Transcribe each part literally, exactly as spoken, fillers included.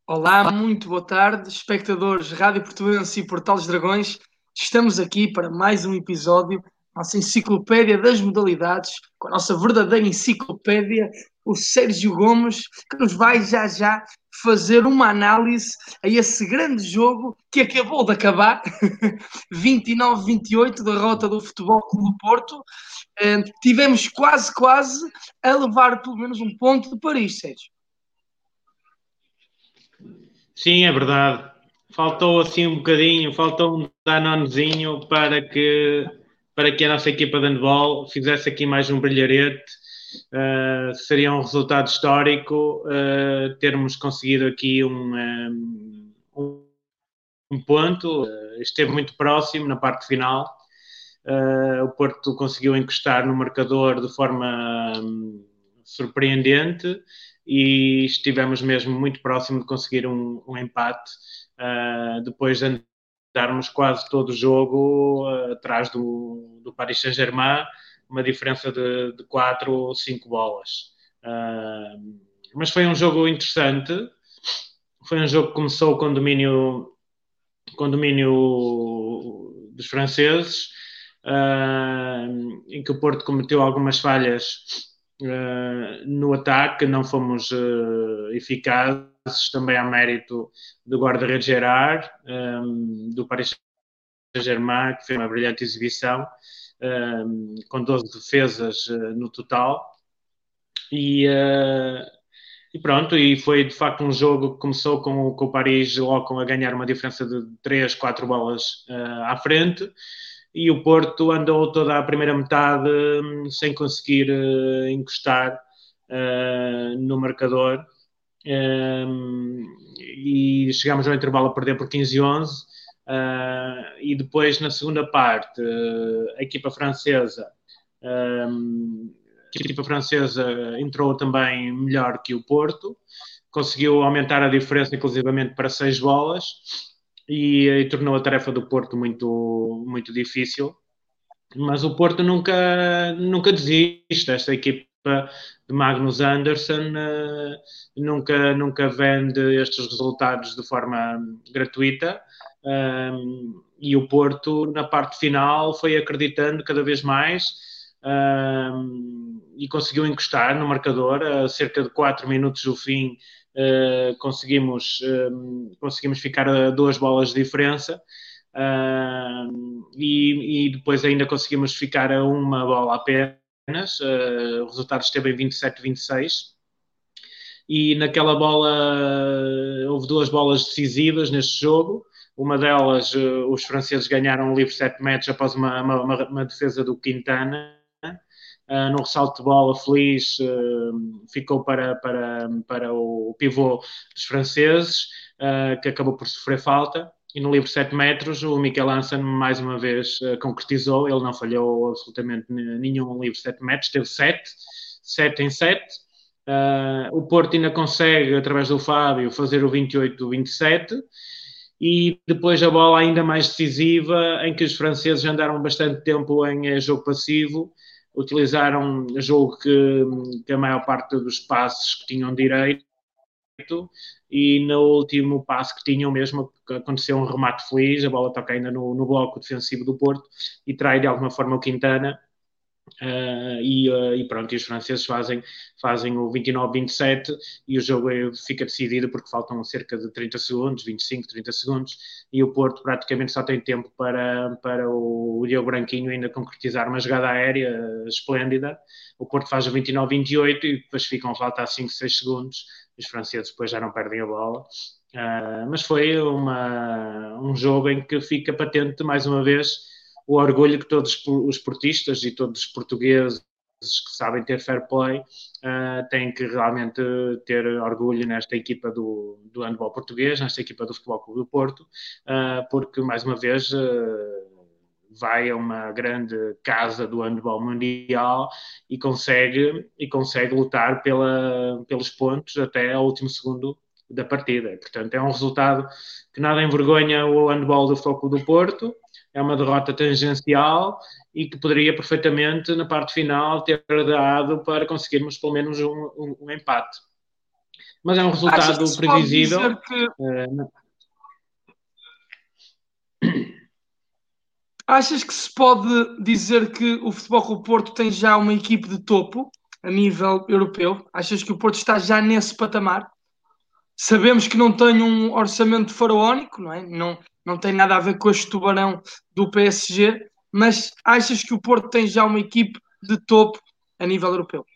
Olá, muito boa tarde, espectadores Rádio Portuense e Portal dos Dragões. Estamos aqui para mais um episódio, nossa enciclopédia das modalidades, com a nossa verdadeira enciclopédia, o Sérgio Gomes, que nos vai já já fazer uma análise a esse grande jogo que acabou de acabar, vinte e nove a vinte e oito, derrota do Futebol Clube do Porto. Eh, tivemos quase, quase a levar pelo menos um ponto de Paris, Sérgio. Sim, é verdade. Faltou assim um bocadinho, faltou um danonezinho para que, para que a nossa equipa de handball fizesse aqui mais um brilharete. Uh, seria um resultado histórico uh, termos conseguido aqui um, um, um ponto. Uh, esteve muito próximo na parte final. Uh, o Porto conseguiu encostar no marcador de forma um, surpreendente e estivemos mesmo muito próximo de conseguir um, um empate uh, depois de andarmos quase todo o jogo uh, atrás do, do Paris Saint-Germain, uma diferença de, de quatro ou cinco bolas. Uh, mas foi um jogo interessante, foi um jogo que começou com domínio, com domínio dos franceses, uh, em que o Porto cometeu algumas falhas uh, no ataque, não fomos uh, eficazes, também há mérito do guarda-redes Gerard, um, do Paris Saint-Germain, que fez uma brilhante exibição, um, com doze defesas uh, no total, e, uh, e pronto, e foi de facto um jogo que começou com, com o Paris logo a ganhar uma diferença de três, quatro bolas uh, à frente, e o Porto andou toda a primeira metade um, sem conseguir uh, encostar uh, no marcador. Um, e chegámos ao intervalo a perder por quinze a onze. Uh, e depois, na segunda parte, uh, a equipa francesa um, a equipa francesa entrou também melhor que o Porto, conseguiu aumentar a diferença inclusivamente para seis bolas e, e tornou a tarefa do Porto muito, muito difícil. Mas o Porto nunca, nunca desiste. Esta equipa de Magnus Anderson uh, nunca, nunca vende estes resultados de forma gratuita. Um, e o Porto, na parte final, foi acreditando cada vez mais um, e conseguiu encostar no marcador. A cerca de quatro minutos do fim, uh, conseguimos, um, conseguimos ficar a duas bolas de diferença. Uh, e, e, depois ainda conseguimos ficar a uma bola apenas. Uh, o resultado esteve em vinte e sete a vinte e seis. E naquela bola houve duas bolas decisivas neste jogo. Uma delas, uh, os franceses ganharam um livre sete metros após uma, uma, uma defesa do Quintana. Uh, no ressalto de bola, feliz, uh, ficou para, para, para o pivô dos franceses, uh, que acabou por sofrer falta. E no livre sete metros, o Mikel Hansen mais uma vez uh, concretizou. Ele não falhou absolutamente nenhum livre sete metros, teve sete, sete em sete. Uh, o Porto ainda consegue, através do Fábio, fazer o vinte e oito a vinte e sete. E depois a bola ainda mais decisiva, em que os franceses andaram bastante tempo em jogo passivo, utilizaram jogo que, que a maior parte dos passes que tinham direito, e no último passo que tinham mesmo aconteceu um remate feliz, a bola toca ainda no, no bloco defensivo do Porto e trai de alguma forma o Quintana. Uh, e, uh, e pronto, e os franceses fazem, fazem o vinte e nove a vinte e sete e o jogo fica decidido porque faltam cerca de trinta segundos, vinte e cinco, trinta segundos, e o Porto praticamente só tem tempo para, para o, o Diogo Branquinho ainda concretizar uma jogada aérea uh, esplêndida. O Porto faz o vinte e nove a vinte e oito e depois ficam a faltar cinco, seis segundos, os franceses depois já não perdem a bola. Uh, mas foi uma, um jogo em que fica patente mais uma vez o orgulho que todos os portistas e todos os portugueses que sabem ter fair play uh, têm que realmente ter orgulho nesta equipa do, do handball português, nesta equipa do Futebol Clube do Porto, uh, porque mais uma vez uh, vai a uma grande casa do handball mundial e consegue, e consegue lutar pela, pelos pontos até ao último segundo da partida. Portanto, é um resultado que nada envergonha o handball do Futebol Clube do Porto. É uma derrota tangencial e que poderia perfeitamente, na parte final, ter dado para conseguirmos pelo menos um, um, um empate. mas é um resultado se previsível. Que... Uh, Achas que se pode dizer que o Futebol Clube do Porto tem já uma equipe de topo a nível europeu? Achas que o Porto está já nesse patamar? Sabemos que não tem um orçamento faraónico, não é? Não, não tem nada a ver com este tubarão do P S G, mas achas que o Porto tem já uma equipe de topo a nível europeu?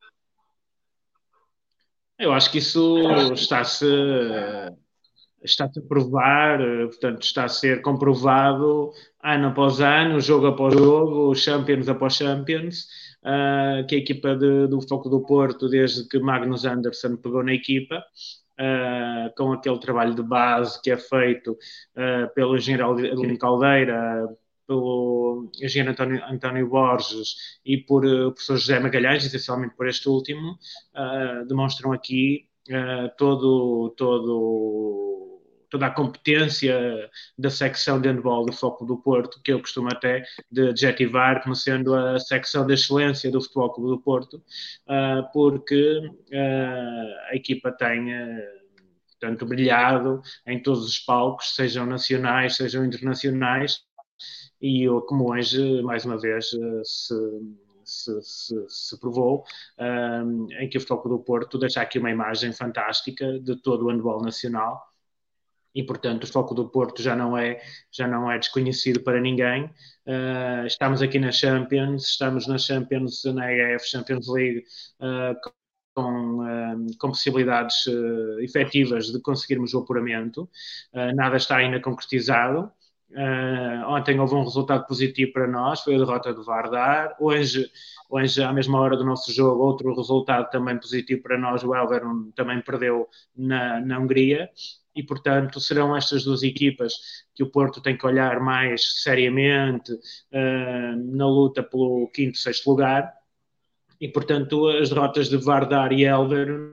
Eu acho que isso está-se está-se a provar, portanto, está a ser comprovado ano após ano, jogo após jogo, Champions após Champions, uh, que a equipa de, do Foco do Porto, desde que Magnus Andersson pegou na equipa, uh, com aquele trabalho de base que é feito uh, pelo engenheiro Adelino Caldeira, pelo engenheiro António, António Borges e por uh, o professor José Magalhães, essencialmente por este último, uh, demonstram aqui uh, todo, todo toda a competência da secção de handball do Foco do Porto, que eu costumo até de adjetivar como sendo a secção de excelência do Futebol Clube do Porto, uh, porque uh, a equipa tem uh, portanto, brilhado em todos os palcos, sejam nacionais, sejam internacionais, e eu, como hoje, mais uma vez, uh, se Se, se, se provou, um, em que o Futebol do Porto deixa aqui uma imagem fantástica de todo o handball nacional e, portanto, o Foco do Porto já não é, já não é desconhecido para ninguém. Uh, estamos aqui na Champions, estamos na Champions, na E H F Champions League, uh, com, uh, com possibilidades uh, efetivas de conseguirmos o apuramento. Uh, nada está ainda concretizado. Uh, ontem houve um resultado positivo para nós, foi a derrota do Vardar. Hoje, hoje, à mesma hora do nosso jogo, outro resultado também positivo para nós, o Elverum também perdeu na, na Hungria. E, portanto, serão estas duas equipas que o Porto tem que olhar mais seriamente uh, na luta pelo quinto, sexto lugar. E, portanto, as derrotas de Vardar e Elverum,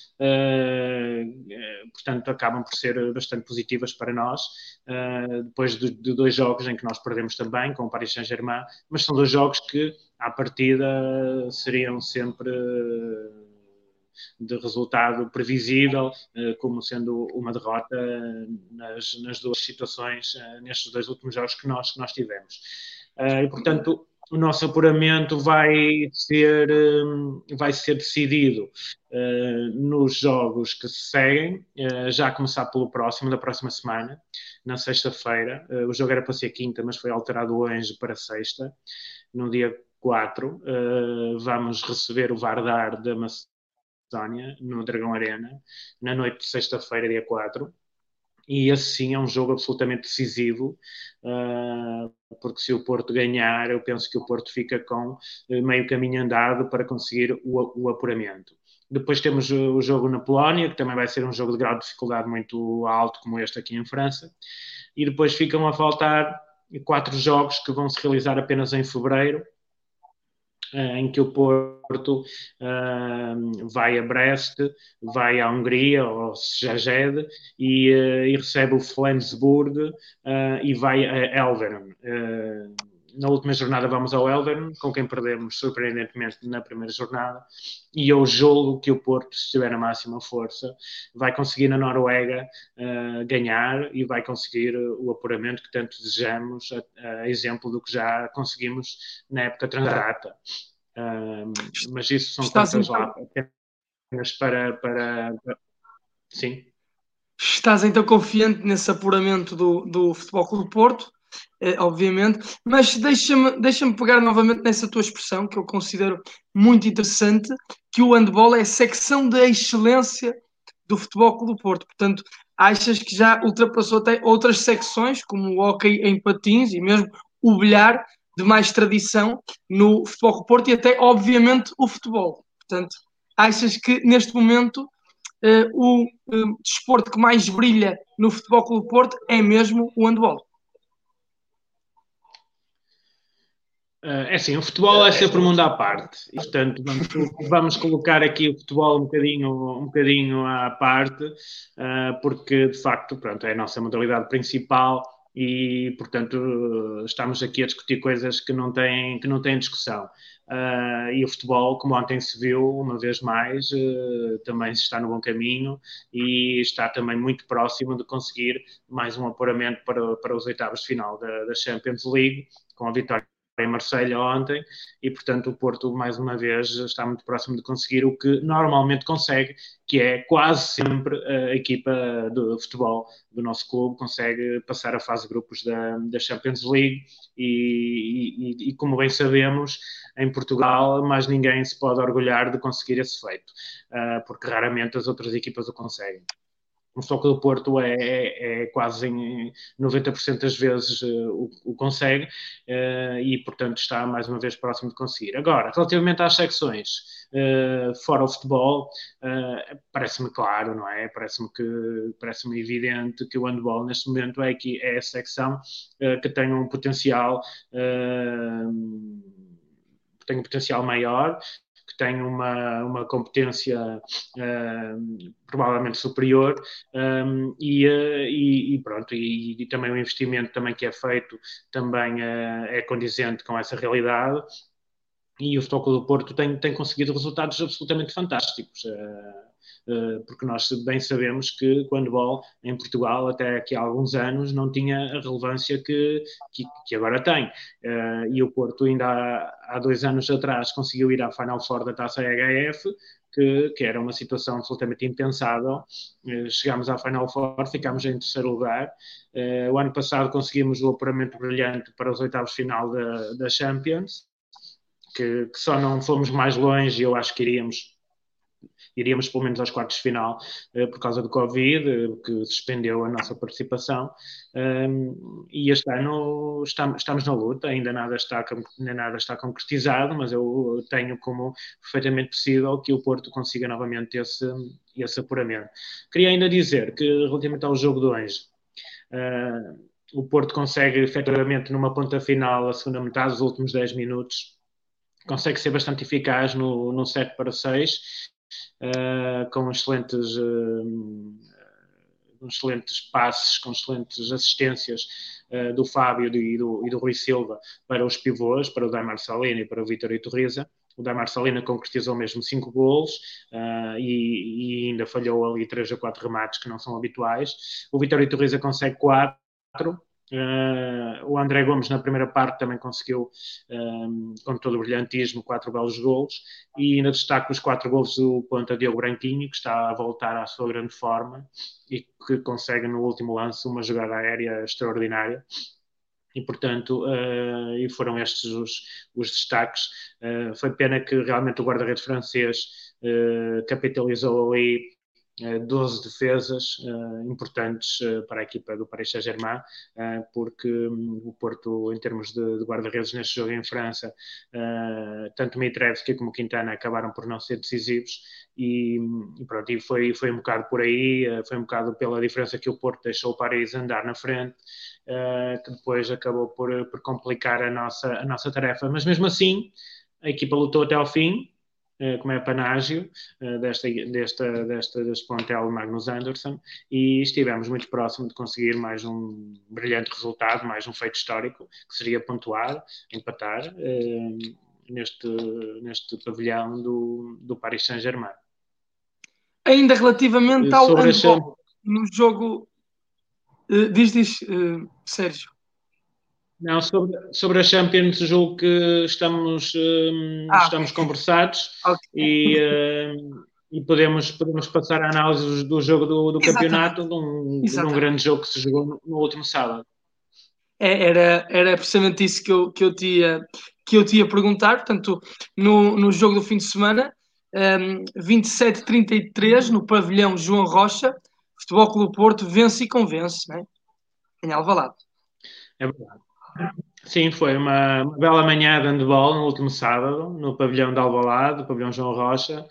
uh, portanto, acabam por ser bastante positivas para nós, uh, depois de, de dois jogos em que nós perdemos também, com o Paris Saint-Germain, mas são dois jogos que, à partida, seriam sempre de resultado previsível, como sendo uma derrota nas, nas duas situações, nestes dois últimos jogos que nós, que nós tivemos. E, portanto, o nosso apuramento vai ser, vai ser decidido nos jogos que se seguem, já a começar pelo próximo, da próxima semana, na sexta-feira. O jogo era para ser quinta, mas foi alterado hoje para sexta, no dia quatro. Vamos receber o Vardar da Macedónia, no Dragão Arena, na noite de sexta-feira, dia quatro. E esse sim é um jogo absolutamente decisivo, uh, porque se o Porto ganhar, eu penso que o Porto fica com meio caminho andado para conseguir o, o apuramento. Depois temos o jogo na Polónia, que também vai ser um jogo de grau de dificuldade muito alto, como este aqui em França. E depois ficam a faltar quatro jogos que vão se realizar apenas em fevereiro, em que o Porto uh, vai a Brest, vai à Hungria, ou Szeged, e, uh, e recebe o Flensburg uh, e vai a Elverum. Uh, na última jornada vamos ao Elverum, com quem perdemos surpreendentemente na primeira jornada, e eu julgo que o Porto, se estiver na máxima força, vai conseguir na Noruega uh, ganhar e vai conseguir o apuramento que tanto desejamos, a, a exemplo do que já conseguimos na época transata. Um, mas isso são Estás contas então... lá apenas para, para, para... Sim. Estás então confiante nesse apuramento do, do Futebol Clube do Porto, eh, obviamente, mas deixa-me deixa-me pegar novamente nessa tua expressão, que eu considero muito interessante, que o handball é a secção da excelência do Futebol Clube do Porto. Portanto, achas que já ultrapassou até outras secções, como o hóquei em patins e mesmo o bilhar, de mais tradição no Futebol Clube do Porto, e até, obviamente, o futebol. Portanto, achas que neste momento Uh, o uh, desporto que mais brilha no Futebol Clube do Porto é mesmo o handball? Uh, é assim, o futebol é sempre um mundo à parte, e, portanto vamos, vamos colocar aqui o futebol um bocadinho, um bocadinho à parte, uh, porque de facto, pronto, é a nossa modalidade principal e, portanto, estamos aqui a discutir coisas que não têm, que não têm discussão. Uh, e o futebol, como ontem se viu, uma vez mais, uh, também está no bom caminho e está também muito próximo de conseguir mais um apuramento para, para os oitavos de final da, da Champions League, com a vitória em Marselha ontem, e portanto o Porto mais uma vez está muito próximo de conseguir o que normalmente consegue, que é quase sempre a equipa de futebol do nosso clube consegue passar a fase de grupos da, da Champions League e, e, e como bem sabemos, em Portugal mais ninguém se pode orgulhar de conseguir esse feito, porque raramente as outras equipas o conseguem. O Futebol do Porto é, é, é quase em noventa por cento das vezes uh, o, o consegue uh, e, portanto, está mais uma vez próximo de conseguir. Agora, relativamente às secções uh, fora o futebol, uh, parece-me claro, não é? Parece-me que parece-me evidente que o handball neste momento é, que é a secção uh, que tem um potencial uh, tem um potencial maior, que tem uma, uma competência uh, provavelmente superior um, e, uh, e, e, pronto, e, e também o investimento também que é feito também uh, é condizente com essa realidade e o Futebol Clube do Porto tem, tem conseguido resultados absolutamente fantásticos. Uh, porque nós bem sabemos que o handball em Portugal até aqui há alguns anos não tinha a relevância que, que, que agora tem. E o Porto ainda há, há dois anos atrás conseguiu ir à Final Four da Taça H F, que, que era uma situação absolutamente impensável. Chegámos à Final Four, ficámos em terceiro lugar. O ano passado conseguimos o apuramento brilhante para os oitavos de final da, da Champions, que, que só não fomos mais longe e eu acho que iríamos iríamos pelo menos aos quartos de final uh, por causa do Covid, uh, que suspendeu a nossa participação. Um, e este ano estamos, estamos na luta, ainda nada, está, ainda nada está concretizado, mas eu tenho como perfeitamente possível que o Porto consiga novamente esse, esse apuramento. Queria ainda dizer que, relativamente ao jogo de hoje, uh, o Porto consegue efetivamente numa ponta final, a segunda metade, os últimos dez minutos, consegue ser bastante eficaz no, no sete para seis, Uh, com excelentes, uh, excelentes passes, com excelentes assistências uh, do Fábio e do, e do Rui Silva para os pivôs, para o Daimar Salina e para o Vítor Iturriza. O Daimar Salina concretizou mesmo cinco golos uh, e, e ainda falhou ali três ou quatro remates que não são habituais. O Vítor Iturriza consegue quatro. Uh, o André Gomes na primeira parte também conseguiu um, com todo o brilhantismo quatro belos golos e ainda destaco os quatro golos do ponta Diogo Branquinho, que está a voltar à sua grande forma e que consegue no último lance uma jogada aérea extraordinária e portanto uh, e foram estes os, os destaques. Uh, foi pena que realmente o guarda-redes francês uh, capitalizou ali doze defesas uh, importantes uh, para a equipa do Paris Saint-Germain, uh, porque um, o Porto, em termos de, de guarda-redes neste jogo em França, uh, tanto Mitrevski como Quintana acabaram por não ser decisivos e, e pronto, e foi, foi um bocado por aí, uh, foi um bocado pela diferença que o Porto deixou o Paris andar na frente, uh, que depois acabou por, por complicar a nossa, a nossa tarefa, mas mesmo assim a equipa lutou até ao fim, como é a panágio desta, desta, desta, deste plantel Magnus Andersson, e estivemos muito próximo de conseguir mais um brilhante resultado, mais um feito histórico, que seria pontuar, empatar eh, neste, neste pavilhão do, do Paris Saint-Germain. Ainda relativamente ao sobre handball, a... no jogo... Uh, diz, diz, uh, Sérgio. Não, sobre, sobre a Champions, julgo que estamos, um, ah, estamos conversados okay. e, um, e podemos, podemos passar a análise do jogo do, do campeonato, de um, de um grande jogo que se jogou no, no último sábado. É, era, era precisamente isso que eu, que eu, te, ia, que eu te ia perguntar. Portanto, no, no jogo do fim de semana, um, vinte e sete a trinta e três, no pavilhão João Rocha, Futebol Clube Porto vence e convence, não é? Em Alvalade. É verdade. Sim, foi uma, uma bela manhã de handball no último sábado, no pavilhão de Alvalade, no pavilhão João Rocha.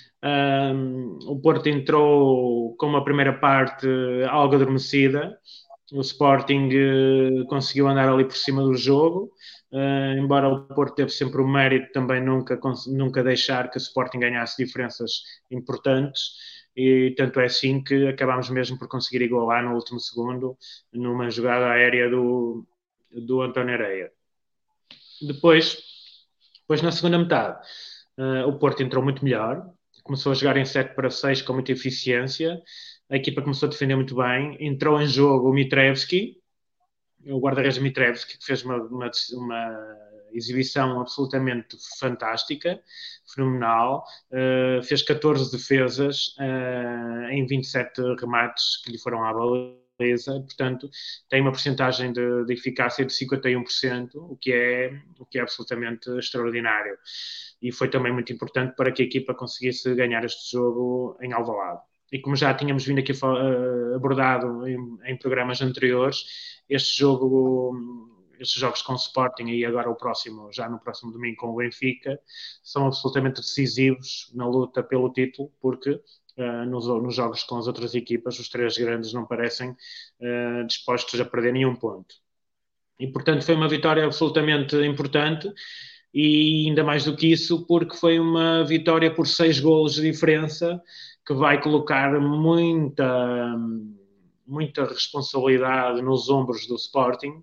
Um, o Porto entrou com uma primeira parte algo adormecida. O Sporting uh, conseguiu andar ali por cima do jogo, uh, embora o Porto teve sempre o mérito também nunca, nunca deixar que o Sporting ganhasse diferenças importantes. e tanto é assim que acabámos mesmo por conseguir igualar no último segundo, numa jogada aérea do, do António Areia. Depois, depois na segunda metade, uh, o Porto entrou muito melhor, começou a jogar em sete para seis com muita eficiência, a equipa começou a defender muito bem, entrou em jogo o Mitrevski, o guarda-redes Mitrevski, que fez uma, uma, uma exibição absolutamente fantástica, fenomenal, uh, fez catorze defesas uh, em vinte e sete remates que lhe foram à baliza, portanto tem uma porcentagem de, de eficácia de cinquenta e um por cento, o que é, o que é absolutamente extraordinário. E foi também muito importante para que a equipa conseguisse ganhar este jogo em Alvalade. E como já tínhamos vindo aqui uh, abordado em, em programas anteriores, este jogo, estes jogos com o Sporting e agora o próximo, já no próximo domingo com o Benfica, são absolutamente decisivos na luta pelo título, porque uh, nos, nos jogos com as outras equipas, os três grandes não parecem uh, dispostos a perder nenhum ponto. E, portanto, foi uma vitória absolutamente importante e ainda mais do que isso, porque foi uma vitória por seis golos de diferença, que vai colocar muita, muita responsabilidade nos ombros do Sporting,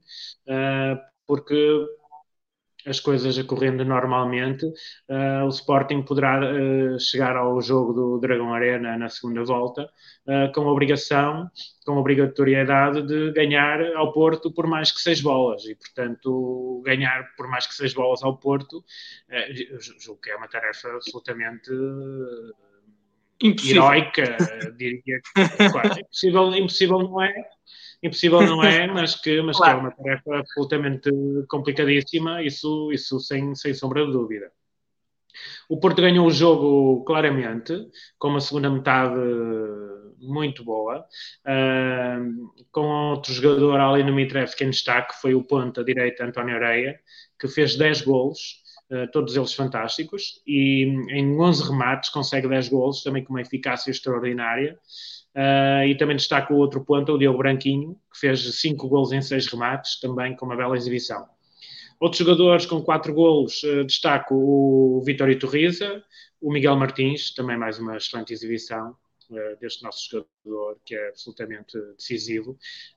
porque as coisas ocorrendo normalmente, uh, o Sporting poderá uh, chegar ao jogo do Dragão Arena na segunda volta uh, com a obrigação, com a obrigatoriedade de ganhar ao Porto por mais que seis bolas e, portanto, ganhar por mais que seis bolas ao Porto, uh, julgo que é uma tarefa absolutamente uh, heroica, diria que quase impossível, impossível não é, impossível não é, mas que, mas claro. Que é uma tarefa absolutamente complicadíssima, isso, isso sem, sem sombra de dúvida. O Porto ganhou o jogo claramente, com uma segunda metade muito boa, uh, com outro jogador ali no Mitrevski em destaque, foi o ponta direita António Areia, que fez dez golos, Uh, todos eles fantásticos, e em onze remates consegue dez golos, também com uma eficácia extraordinária. Uh, e também destaco o outro ponto, o Diogo Branquinho, que fez cinco golos em seis remates, também com uma bela exibição. Outros jogadores com quatro golos, uh, destaco o Vitório Torriza, o Miguel Martins, também mais uma excelente exibição uh, deste nosso jogador, que é absolutamente decisivo.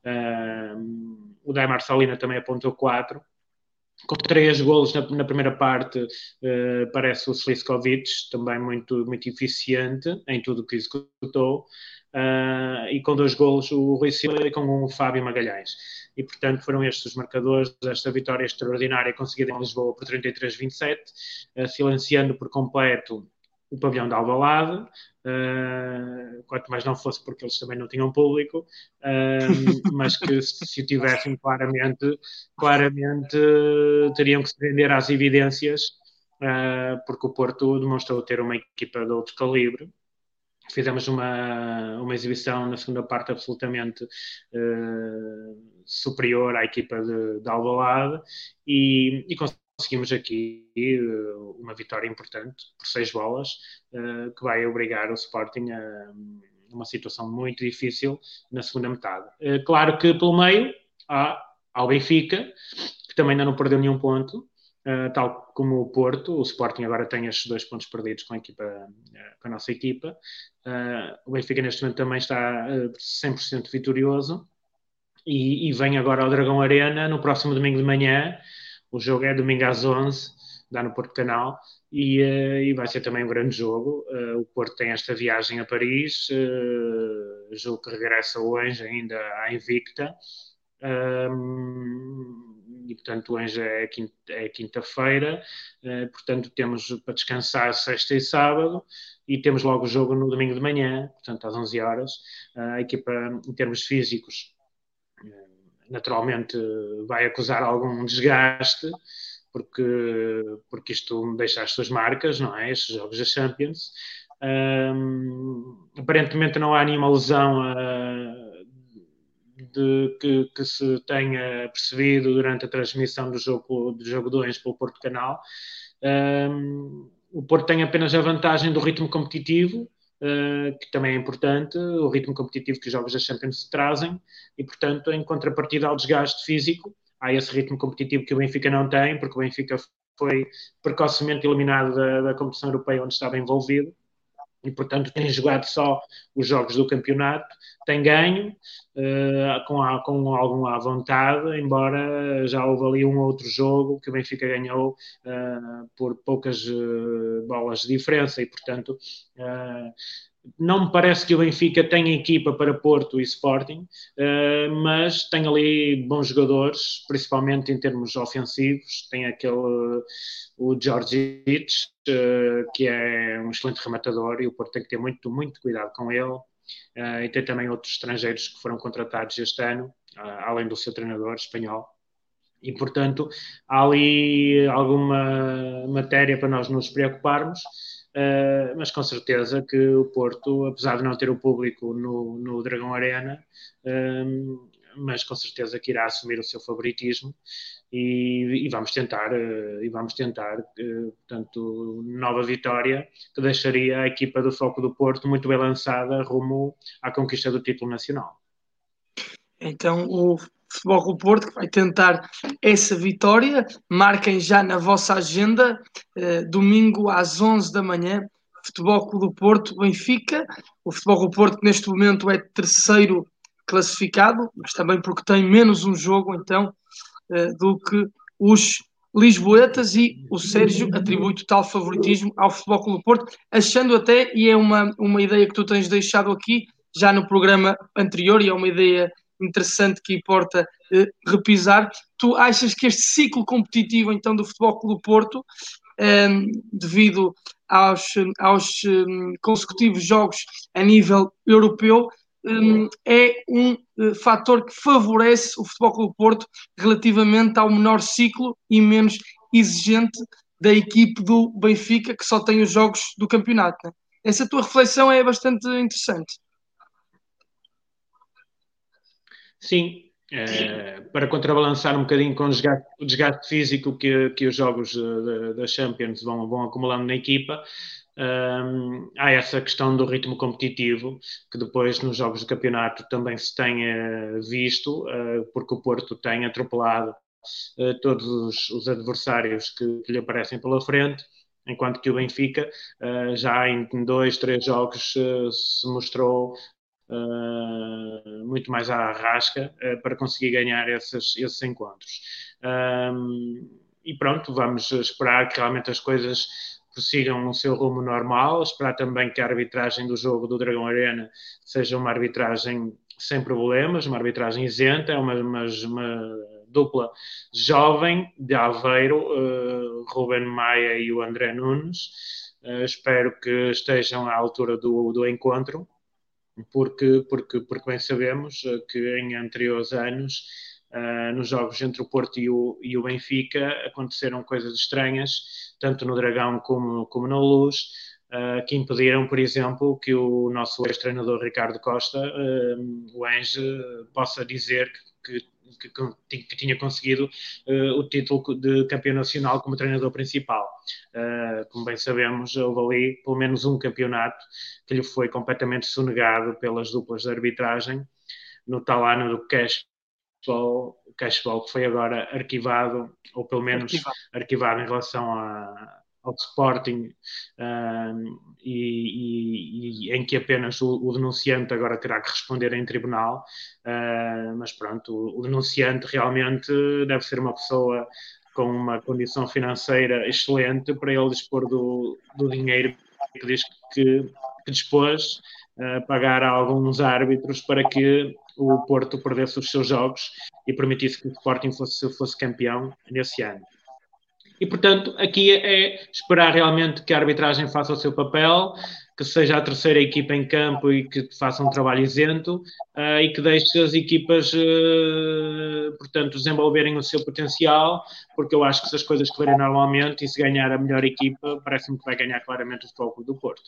Uh, o Daimar Salina também apontou quatro. Com três golos na, na primeira parte, uh, parece o Sliskovic, também muito, muito eficiente em tudo o que executou, uh, e com dois golos o Rui Silva e com o Fábio Magalhães. E, portanto, foram estes os marcadores desta vitória extraordinária conseguida em Lisboa por trinta e três a vinte e sete, uh, silenciando por completo o pavilhão de Alvalade, uh, quanto mais não fosse porque eles também não tinham público, uh, mas que se o tivessem claramente, claramente uh, teriam que se render às evidências, uh, porque o Porto demonstrou ter uma equipa de outro calibre. Fizemos uma, uma exibição na segunda parte absolutamente uh, superior à equipa de, de Alvalade e, e conseguimos aqui uh, uma vitória importante por seis bolas, uh, que vai obrigar o Sporting a uma situação muito difícil na segunda metade. Uh, claro que pelo meio há, há o Benfica, que também ainda não perdeu nenhum ponto, uh, tal como o Porto. O Sporting agora tem estes dois pontos perdidos com a, equipa, uh, com a nossa equipa. Uh, o Benfica neste momento também está uh, cem por cento vitorioso e, e vem agora ao Dragão Arena no próximo domingo de manhã. O jogo é domingo às onze, dá no Porto Canal, e, uh, e vai ser também um grande jogo. Uh, o Porto tem esta viagem a Paris, uh, jogo que regressa hoje ainda à Invicta, um, e portanto hoje é, quinta, é quinta-feira, uh, portanto temos para descansar sexta e sábado, e temos logo o jogo no domingo de manhã, portanto às onze horas. Uh, a equipa, em termos físicos, naturalmente vai acusar algum desgaste, porque, porque isto deixa as suas marcas, não é? Estes jogos da Champions. Um, aparentemente não há nenhuma lesão uh, de, que, que se tenha percebido durante a transmissão do jogo, do jogo dois pelo Porto Canal. Um, o Porto tem apenas a vantagem do ritmo competitivo, Uh, que também é importante, o ritmo competitivo que os jogos da Champions trazem, e portanto em contrapartida ao desgaste físico, há esse ritmo competitivo que o Benfica não tem, porque o Benfica foi precocemente eliminado da, da competição europeia onde estava envolvido, e, portanto, tem jogado só os jogos do campeonato, tem ganho uh, com, a, com algum à vontade, embora já houve ali um outro jogo que o Benfica ganhou uh, por poucas uh, bolas de diferença e, portanto, uh, não me parece que o Benfica tenha equipa para Porto e Sporting, uh, mas tem ali bons jogadores, principalmente em termos ofensivos. Tem aquele, uh, o Djordjic, uh, que é um excelente rematador, e o Porto tem que ter muito, muito cuidado com ele. Uh, e tem também outros estrangeiros que foram contratados este ano, uh, além do seu treinador espanhol. E, portanto, há ali alguma matéria para nós nos preocuparmos. Uh, mas com certeza que o Porto, apesar de não ter o público no, no Dragão Arena, uh, mas com certeza que irá assumir o seu favoritismo e, e vamos tentar, uh, e vamos tentar uh, portanto, nova vitória que deixaria a equipa do Foco do Porto muito bem lançada rumo à conquista do título nacional. Então o Futebol Clube Porto, que vai tentar essa vitória, marquem já na vossa agenda, eh, domingo às onze da manhã, Futebol Clube do Porto, Benfica. O Futebol Clube Porto, que neste momento é terceiro classificado, mas também porque tem menos um jogo, então, eh, do que os lisboetas, e o Sérgio atribui total favoritismo ao Futebol Clube do Porto, achando até, e é uma, uma ideia que tu tens deixado aqui, já no programa anterior, e é uma ideia interessante que importa eh, repisar. Tu achas que este ciclo competitivo então do Futebol Clube do Porto, eh, devido aos, aos eh, consecutivos jogos a nível europeu, eh, é um eh, fator que favorece o Futebol Clube do Porto relativamente ao menor ciclo e menos exigente da equipe do Benfica, que só tem os jogos do campeonato, né? Essa tua reflexão é bastante interessante. Sim, é, para contrabalançar um bocadinho com o desgaste, o desgaste físico que, que os jogos da Champions vão, vão acumulando na equipa, um, há essa questão do ritmo competitivo, que depois nos jogos do campeonato também se tem uh, visto, uh, porque o Porto tem atropelado uh, todos os, os adversários que, que lhe aparecem pela frente, enquanto que o Benfica uh, já em dois, três jogos uh, se mostrou Uh, muito mais à rasca uh, para conseguir ganhar esses, esses encontros. Um, e pronto, vamos esperar que realmente as coisas prossigam o seu rumo normal, esperar também que a arbitragem do jogo do Dragão Arena seja uma arbitragem sem problemas, uma arbitragem isenta, é uma, uma, uma dupla jovem de Aveiro, uh, Ruben Maia e o André Nunes. Uh, espero que estejam à altura do, do encontro, porque, porque, porque bem sabemos que em anteriores anos, uh, nos jogos entre o Porto e o, e o Benfica, aconteceram coisas estranhas, tanto no Dragão como, como na Luz, uh, que impediram, por exemplo, que o nosso ex-treinador Ricardo Costa, uh, o Ange, possa dizer que, que, que, que tinha conseguido uh, o título de campeão nacional como treinador principal. Uh, como bem sabemos, houve ali pelo menos um campeonato que lhe foi completamente sonegado pelas duplas de arbitragem, no tal ano do Cashball, o Cashball que foi agora arquivado, ou pelo menos arquivado, arquivado em relação a, ao Sporting, um, e, e, e em que apenas o, o denunciante agora terá que responder em tribunal, uh, mas pronto, o, o denunciante realmente deve ser uma pessoa com uma condição financeira excelente para ele dispor do, do dinheiro que diz que, que dispôs a uh, pagar a alguns árbitros para que o Porto perdesse os seus jogos e permitisse que o Sporting fosse, fosse campeão nesse ano. E, portanto, aqui é esperar realmente que a arbitragem faça o seu papel, que seja a terceira equipa em campo e que faça um trabalho isento, uh, e que deixe as equipas, uh, portanto, desenvolverem o seu potencial, porque eu acho que se as coisas correrem normalmente e se ganhar a melhor equipa, parece-me que vai ganhar claramente o Futebol Clube do Porto.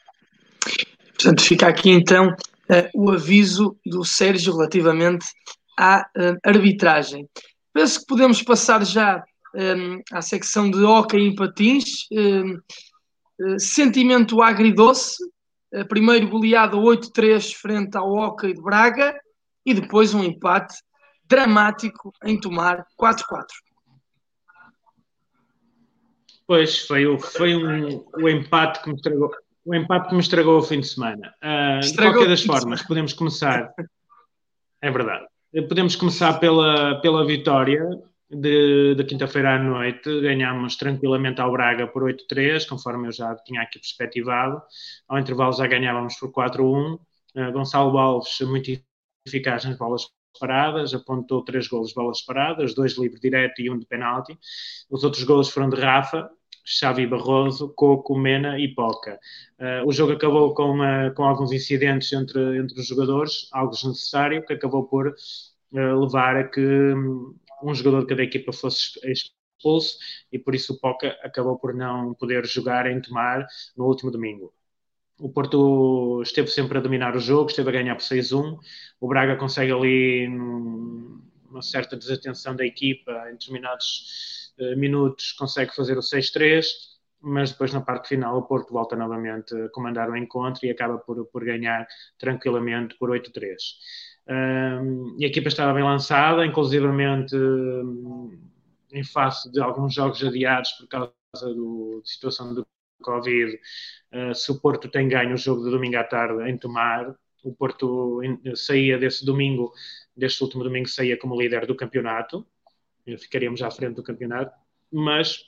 Portanto, fica aqui então uh, o aviso do Sérgio relativamente à uh, arbitragem. Penso que podemos passar já um, à secção de hóquei em patins. Um, uh, sentimento agridoce, uh, primeiro goleado oito três frente ao Hóquei de Braga e depois um empate dramático em Tomar quatro quatro. Pois, foi, o, foi um, o empate que me estragou, O empate me estragou o fim de semana. Uh, de Estragou qualquer o das fim de formas, semana. podemos começar. É verdade. Podemos começar pela, pela vitória de, de quinta-feira à noite. Ganhámos tranquilamente ao Braga por oito a três, conforme eu já tinha aqui perspectivado. Ao intervalo já ganhávamos por quatro a um. Uh, Gonçalo Alves, muito eficaz nas bolas paradas, apontou três golos de bolas paradas, dois livre direto e um de penalti. Os outros golos foram de Rafa, Xavi Barroso, Coco, Mena e Poca. Uh, o jogo acabou com, uh, com alguns incidentes entre, entre os jogadores, algo desnecessário, que acabou por uh, levar a que um, um jogador de cada equipa fosse expulso e por isso o Poca acabou por não poder jogar em Tomar no último domingo. O Porto esteve sempre a dominar o jogo, esteve a ganhar por seis a um. O Braga consegue ali num, uma certa desatenção da equipa em determinados uh, minutos, consegue fazer o seis a três, mas depois na parte final o Porto volta novamente a comandar o encontro e acaba por, por ganhar tranquilamente por oito a três. Um, e a equipa estava bem lançada, inclusivamente um, em face de alguns jogos adiados por causa do, da situação do Covid. Uh, se o Porto tem ganho o jogo de domingo à tarde em Tomar, o Porto saía desse domingo, deste último domingo, saía como líder do campeonato, ficaríamos à frente do campeonato, mas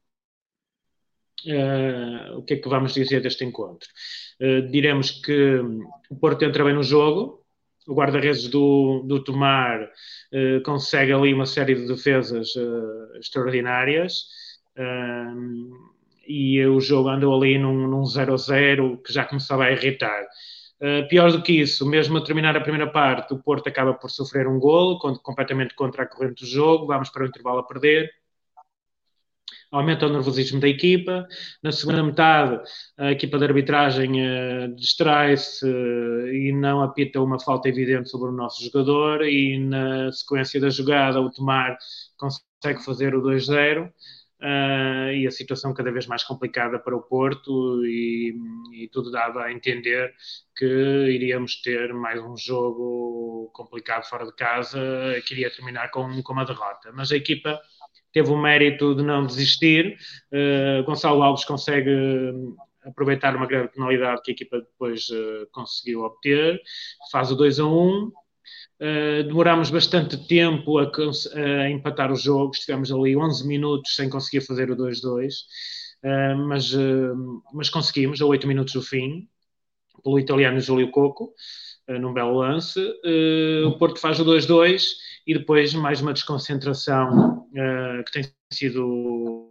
uh, o que é que vamos dizer deste encontro? Uh, diremos que o Porto entra bem no jogo, o guarda-redes do, do Tomar uh, consegue ali uma série de defesas uh, extraordinárias, uh, e o jogo andou ali num, num zero a zero que já começava a irritar. Uh, pior do que isso, mesmo a terminar a primeira parte, o Porto acaba por sofrer um golo, completamente contra a corrente do jogo, vamos para o intervalo a perder. Aumenta o nervosismo da equipa. Na segunda metade, a equipa de arbitragem uh, distrai-se uh, e não apita uma falta evidente sobre o nosso jogador, e na sequência da jogada o Tomar consegue fazer o dois a zero. Uh, e a situação cada vez mais complicada para o Porto, e, e tudo dava a entender que iríamos ter mais um jogo complicado fora de casa, que iria terminar com, com uma derrota. Mas a equipa teve o mérito de não desistir. Uh, Gonçalo Alves consegue aproveitar uma grande penalidade que a equipa depois uh, conseguiu obter, faz o dois a um. Uh, demorámos bastante tempo a, a empatar o jogo, estivemos ali onze minutos sem conseguir fazer o dois a dois, uh, mas, uh, mas conseguimos, a oito minutos do fim, pelo italiano Júlio Coco, uh, num belo lance. Uh, o Porto faz o dois a dois e depois mais uma desconcentração uh, que tem sido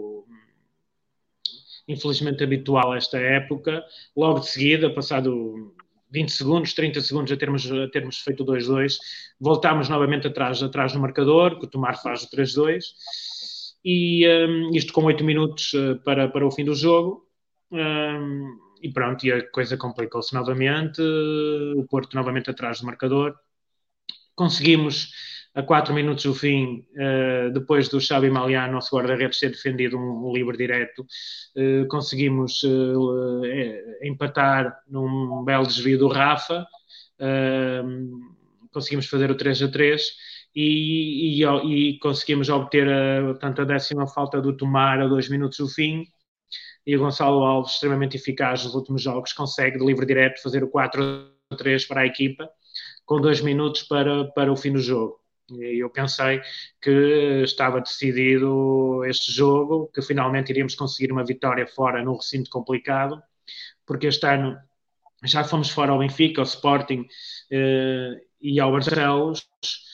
infelizmente habitual a esta época. Logo de seguida, passado vinte segundos, trinta segundos a termos, a termos feito o dois a dois, voltámos novamente atrás, atrás no marcador, que o Tomar faz o três a dois, e um, isto com oito minutos uh, para, para o fim do jogo. Um, e pronto, e a coisa complicou-se novamente, uh, o Porto novamente atrás do marcador. Conseguimos, a quatro minutos do fim, uh, depois do Xavi Malian, nosso guarda-redes, ter defendido um, um livre direto, uh, conseguimos uh, empatar num belo desvio do Rafa, uh, conseguimos fazer o três a três e, e, e conseguimos obter a, portanto, a décima falta do Tomar a dois minutos do fim, e o Gonçalo Alves, extremamente eficaz nos últimos jogos, consegue de livre direto fazer o quatro a três para a equipa, com dois minutos para, para o fim do jogo. E eu pensei que estava decidido este jogo, que finalmente iríamos conseguir uma vitória fora num recinto complicado, porque este ano já fomos fora ao Benfica, ao Sporting eh, e ao Barcelos,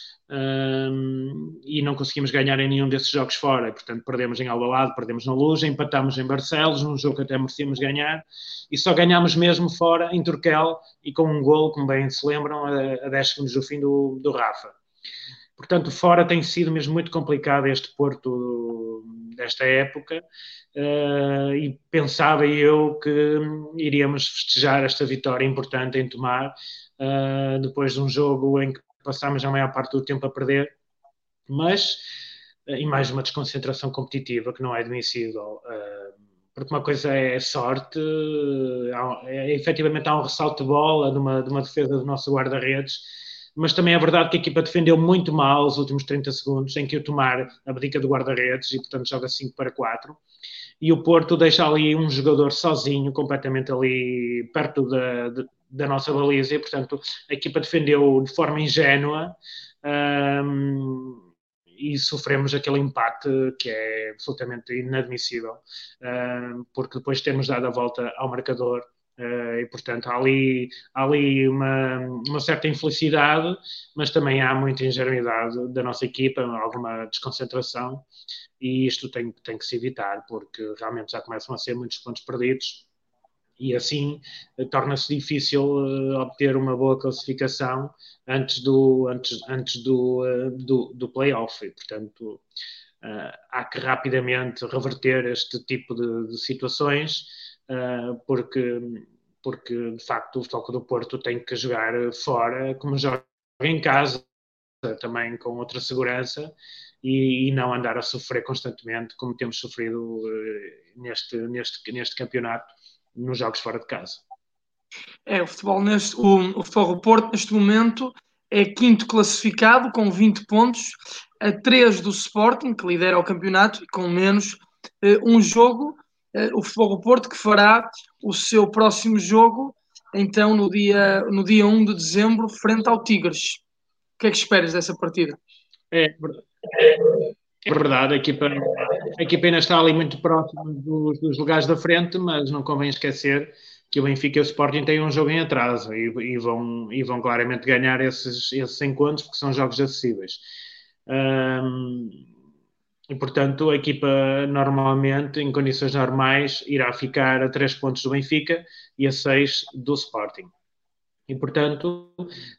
um, e não conseguimos ganhar em nenhum desses jogos fora. Portanto, perdemos em Alvalade, perdemos na Luz, empatámos em Barcelos, num jogo que até merecíamos ganhar, e só ganhámos mesmo fora, em Turquel, e com um golo, como bem se lembram, a, a dez segundos do fim do, do Rafa. Portanto, fora tem sido mesmo muito complicado este Porto desta época, uh, e pensava eu que iríamos festejar esta vitória importante em Tomar, uh, depois de um jogo em que passámos a maior parte do tempo a perder, mas, uh, e mais uma desconcentração competitiva que não é admissível, uh, porque uma coisa é sorte, uh, é, efetivamente há um ressalto de bola de uma, de uma defesa do nosso guarda-redes, mas também é verdade que a equipa defendeu muito mal os últimos trinta segundos, em que o Tomar abdica do guarda-redes e, portanto, joga cinco para quatro. E o Porto deixa ali um jogador sozinho, completamente ali perto da, de, da nossa baliza, e, portanto, a equipa defendeu de forma ingênua. Um, e sofremos aquele empate que é absolutamente inadmissível, uh, porque depois temos dado a volta ao marcador. Uh, e, portanto, há ali, há ali uma, uma certa infelicidade, mas também há muita ingenuidade da nossa equipa, alguma desconcentração, e isto tem, tem que se evitar, porque realmente já começam a ser muitos pontos perdidos, e assim uh, torna-se difícil uh, obter uma boa classificação antes do, antes, antes do, uh, do, do play-off, e, portanto, uh, há que rapidamente reverter este tipo de, de situações, Uh, porque, porque de facto o Futebol Clube do Porto tem que jogar fora como joga em casa, também com outra segurança, e, e não andar a sofrer constantemente como temos sofrido uh, neste, neste, neste campeonato nos jogos fora de casa. É, o futebol neste, o, o Futebol do Porto neste momento é quinto classificado com vinte pontos, a três do Sporting, que lidera o campeonato, e com menos uh, um jogo. O Futebol do Porto, que fará o seu próximo jogo, então, no dia, no dia um de dezembro, frente ao Tigres. O que é que esperas dessa partida? É verdade, a equipa, a equipa ainda está ali muito próxima dos, dos lugares da frente, mas não convém esquecer que o Benfica e o Sporting têm um jogo em atraso e, e, vão, e vão claramente ganhar esses, esses encontros, porque são jogos acessíveis. Um, E, portanto, a equipa normalmente, em condições normais, irá ficar a três pontos do Benfica e a seis do Sporting. E, portanto,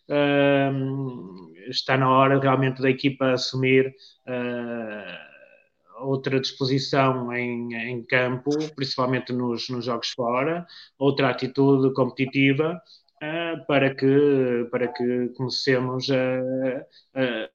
uh, está na hora realmente da equipa assumir uh, outra disposição em, em campo, principalmente nos, nos jogos fora, outra atitude competitiva, uh, para, que, para que comecemos a, a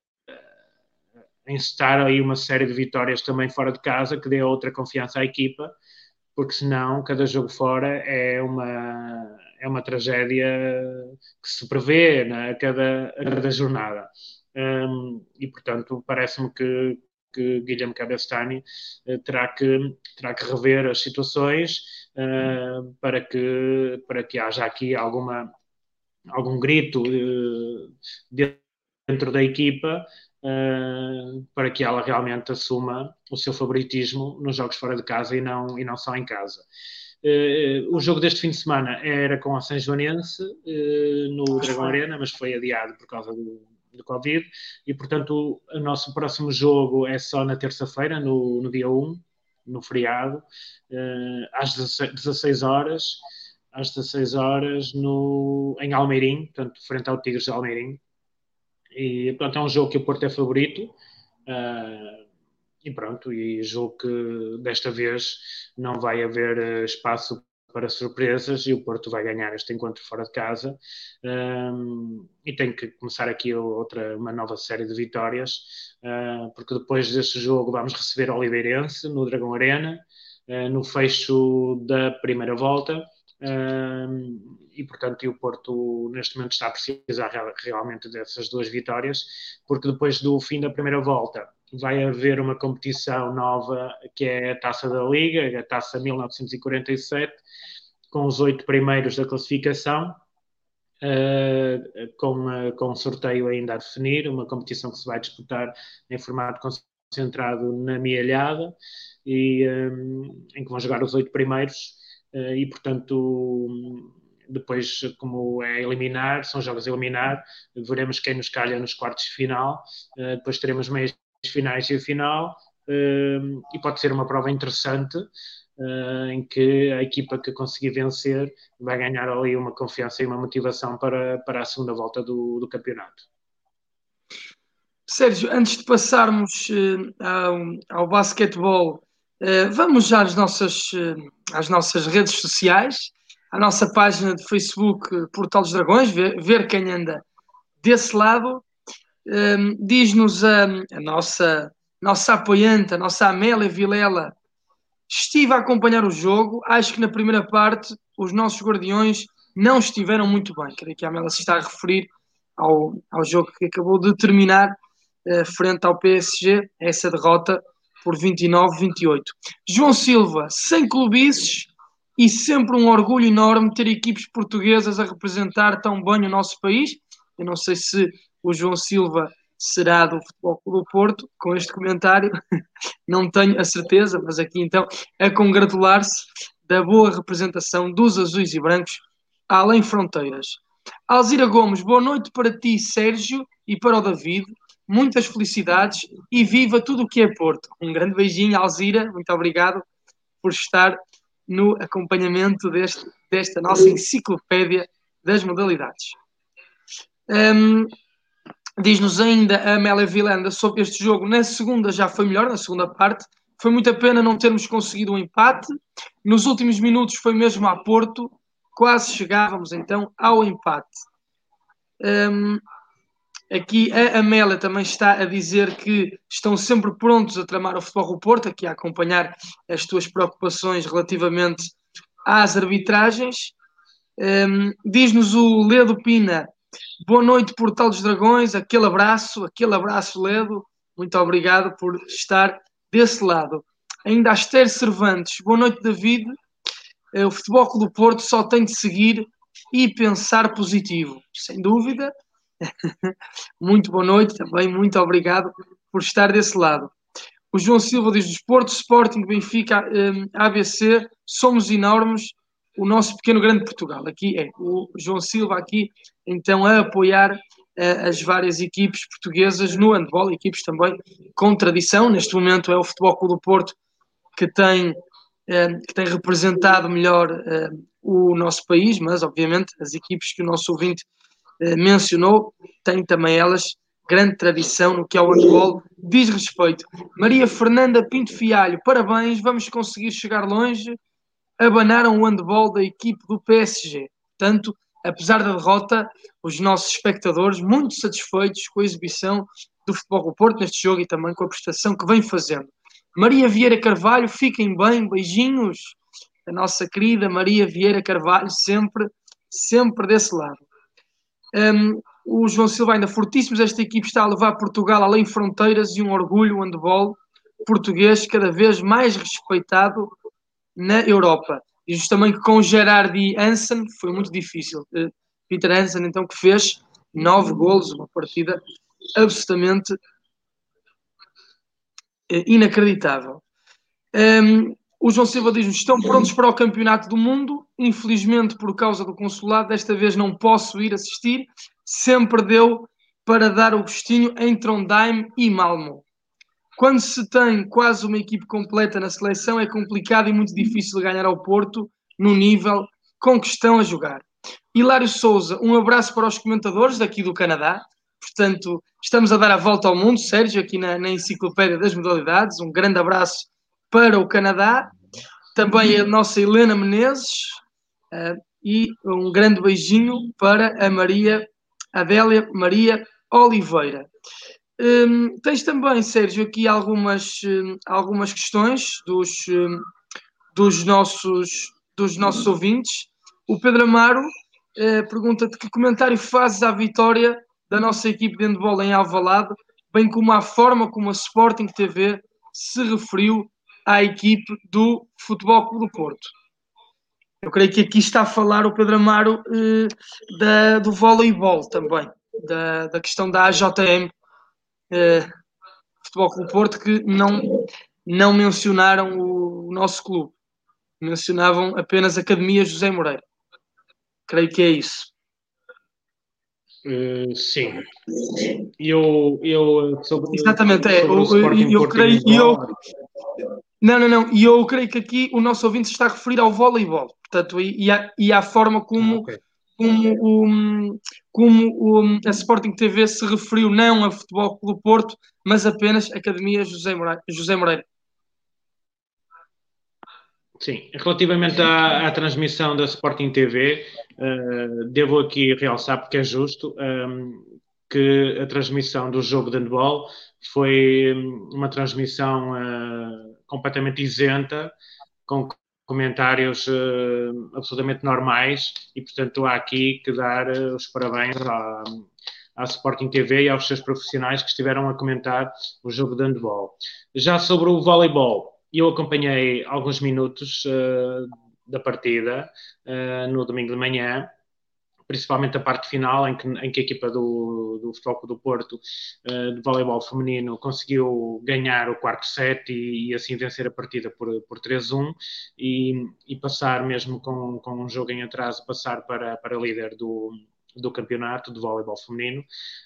encetar aí uma série de vitórias também fora de casa, que dê outra confiança à equipa, porque senão cada jogo fora é uma, é uma tragédia que se prevê, né, a, cada, a cada jornada. Um, e, portanto, parece-me que, que Guilherme Cabestany uh, terá, que, terá que rever as situações uh, para, que, para que haja aqui alguma, algum grito uh, dentro da equipa, Uh, para que ela realmente assuma o seu favoritismo nos jogos fora de casa e não, e não só em casa. Uh, o jogo deste fim de semana era com a São Joanense, uh, no Dragão Arena, mas foi adiado por causa do, do Covid, e portanto o nosso próximo jogo é só na terça-feira, no, no dia um, no feriado, uh, às dezasseis horas, às dezasseis horas no, em Almeirim, portanto, frente ao Tigres de Almeirim. E pronto, é um jogo que o Porto é favorito, uh, e pronto, e julgo que desta vez não vai haver espaço para surpresas e o Porto vai ganhar este encontro fora de casa, um, e tem que começar aqui outra, uma nova série de vitórias, uh, porque depois deste jogo vamos receber o Oliveirense no Dragão Arena, uh, no fecho da primeira volta. Um, e portanto e o Porto neste momento está a precisar real, realmente dessas duas vitórias, porque depois do fim da primeira volta vai haver uma competição nova que é a Taça da Liga, a Taça mil novecentos e quarenta e sete, com os oito primeiros da classificação, uh, com, uh, com um sorteio ainda a definir, uma competição que se vai disputar em formato concentrado na Mialhada, e um, em que vão jogar os oito primeiros. Uh, e, portanto, depois, como é eliminar, são jogos a eliminar, veremos quem nos calha nos quartos de final, uh, depois teremos meias finais e a final, uh, e pode ser uma prova interessante, uh, em que a equipa que conseguir vencer vai ganhar ali uma confiança e uma motivação para, para a segunda volta do, do campeonato. Sérgio, antes de passarmos uh, ao, ao basquetebol, Uh, vamos já às nossas, uh, às nossas redes sociais, à nossa página de Facebook, uh, Portal dos Dragões, ver, ver quem anda desse lado. Uh, diz-nos a, a nossa, nossa apoiante, a nossa Amélia Vilela, estive a acompanhar o jogo, acho que na primeira parte os nossos guardiões não estiveram muito bem. Creio que a Amélia se está a referir ao, ao jogo que acabou de terminar uh, frente ao P S G, essa derrota por vinte e nove a vinte e oito. João Silva, sem clubices e sempre um orgulho enorme ter equipes portuguesas a representar tão bem o nosso país. Eu não sei se o João Silva será do Futebol Clube do Porto, com este comentário, não tenho a certeza, mas aqui então a congratular-se da boa representação dos azuis e brancos além fronteiras. Alzira Gomes, boa noite para ti, Sérgio, e para o David. Muitas felicidades e viva tudo o que é Porto. Um grande beijinho, Alzira. Muito obrigado por estar no acompanhamento deste, desta nossa enciclopédia das modalidades. Um, diz-nos ainda a Amélia Vilanda sobre este jogo. Na segunda já foi melhor, na segunda parte. Foi muita pena não termos conseguido um empate. Nos últimos minutos foi mesmo a Porto. Quase chegávamos então ao empate. Um, aqui a Amélia também está a dizer que estão sempre prontos a tramar o Futebol do Porto, aqui a acompanhar as tuas preocupações relativamente às arbitragens. Um, diz-nos o Ledo Pina, boa noite, Portal dos Dragões, aquele abraço, aquele abraço, Ledo, muito obrigado por estar desse lado. Ainda a Esther Cervantes, boa noite, David. O Futebol Clube do Porto só tem de seguir e pensar positivo, sem dúvida. Muito boa noite também, muito obrigado por estar desse lado. O João Silva diz: Porto, Sporting, Benfica, um, A B C, somos enormes, o nosso pequeno grande Portugal. Aqui é o João Silva aqui, então, a apoiar uh, as várias equipes portuguesas no handball, equipes também com tradição. Neste momento é o Futebol Clube do Porto que tem, uh, que tem representado melhor uh, o nosso país, mas, obviamente, as equipes que o nosso ouvinte uh, mencionou têm também elas grande tradição no que ao handball diz respeito. Maria Fernanda Pinto Fialho, parabéns, vamos conseguir chegar longe. Abanaram o handball da equipe do P S G. Portanto, apesar da derrota, os nossos espectadores muito satisfeitos com a exibição do Futebol do Porto neste jogo e também com a prestação que vem fazendo. Maria Vieira Carvalho, fiquem bem, beijinhos. A nossa querida Maria Vieira Carvalho, sempre, sempre desse lado. Um, o João Silva ainda fortíssimos, esta equipe está a levar Portugal além fronteiras e um orgulho, o handball português cada vez mais respeitado na Europa. Diz também que com Gerard Hansen foi muito difícil. Uh, Peter Hansen, então, que fez nove golos, uma partida absolutamente uh, inacreditável. Um, o João Silva diz-nos: estão prontos para o Campeonato do Mundo. Infelizmente, por causa do consulado, desta vez não posso ir assistir. Sempre deu para dar o gostinho em Trondheim e Malmö. Quando se tem quase uma equipe completa na seleção, é complicado e muito difícil ganhar ao Porto no nível com que estão a jogar. Hilário Souza, um abraço para os comentadores daqui do Canadá. Portanto, estamos a dar a volta ao mundo, Sérgio, aqui na, na Enciclopédia das Modalidades. Um grande abraço para o Canadá. Também a nossa Helena Menezes. Uh, e um grande beijinho para a Maria Adélia Maria Oliveira. Um, tens também, Sérgio, aqui algumas, um, algumas questões dos, um, dos, nossos, dos nossos ouvintes. O Pedro Amaro uh, pergunta-te que comentário fazes à vitória da nossa equipe de handball em Alvalade, bem como à forma como a Sporting T V se referiu à equipe do Futebol Clube do Porto. Eu creio que aqui está a falar o Pedro Amaro uh, da, do voleibol também, da, da questão da A J M, uh, Futebol Clube Porto, que não, não mencionaram o, o nosso clube. Mencionavam apenas a Academia José Moreira. Creio que é isso. Uh, sim. Eu, eu sobre, Exatamente, é. sobre o eu, Sporting eu, Porto creio, e eu, não, não, não. E eu creio que aqui o nosso ouvinte se está a referir ao voleibol. Portanto, e, e, à, e à forma como, ah, okay. como, um, como um, a Sporting T V se referiu não a Futebol Clube Porto, mas apenas a Academia José Moreira. José Moreira. Sim, relativamente à, à transmissão da Sporting T V, uh, devo aqui realçar, porque é justo, um, que a transmissão do jogo de handball foi uma transmissão uh, completamente isenta, com comentários uh, absolutamente normais, e portanto há aqui que dar uh, os parabéns à, à Sporting T V e aos seus profissionais que estiveram a comentar o jogo de handball. Já sobre o voleibol, eu acompanhei alguns minutos uh, da partida uh, no domingo de manhã, principalmente a parte final, em que, em que a equipa do, do Futebol Clube do Porto, uh, de voleibol feminino, conseguiu ganhar o quarto set e, e assim vencer a partida por, por três a um e, e passar, mesmo com, com um jogo em atraso, passar para, para líder do, do campeonato de voleibol feminino.